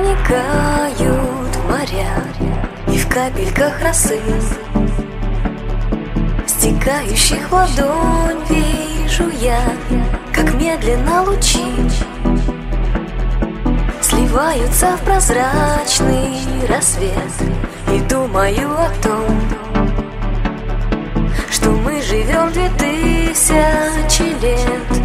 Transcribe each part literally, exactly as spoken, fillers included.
проникают в моря и в капельках росы, стекающих в ладонь, вижу я, как медленно лучи сливаются в прозрачный рассвет. И думаю о том, что мы живем две тысячи лет.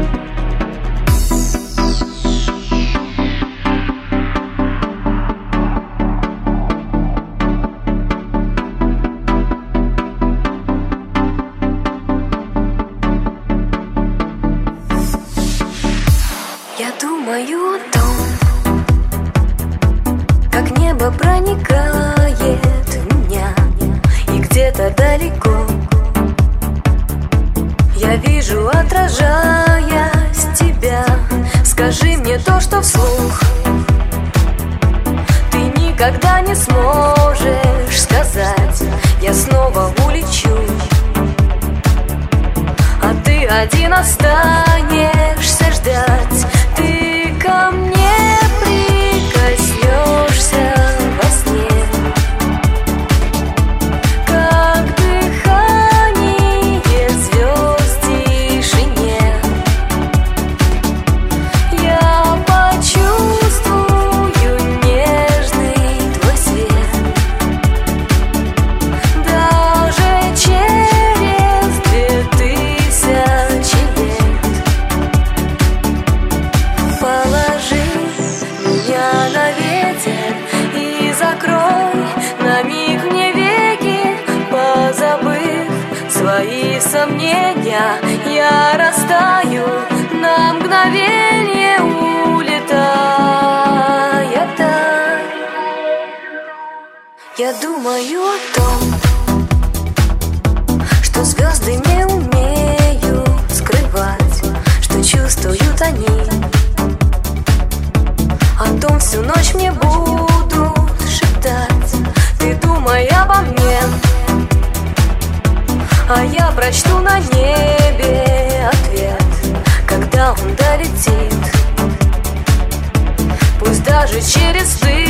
Я думаю о том, как небо проникает в меня, и где-то далеко я вижу, отражаясь, тебя. Скажи мне то, что вслух ты никогда не сможешь сказать. Я снова улечу, а ты один останешься ждать. Ты ко мне прикоснешься во сне, как дыхание звезд в тишине. Я почувствую нежный твой свет, даже через две тысячи лет. Положи меня на ветер и закрой на миг мне веки, позабыв свои сомнения. Я растаю на мгновение, улетая вдаль. Я думаю о том, что звезды не умеют скрывать, что чувствуют они. О том всю ночь мне будут шептать. Ты думай обо мне, а я прочту на небе ответ, когда он долетит. Пусть даже через ты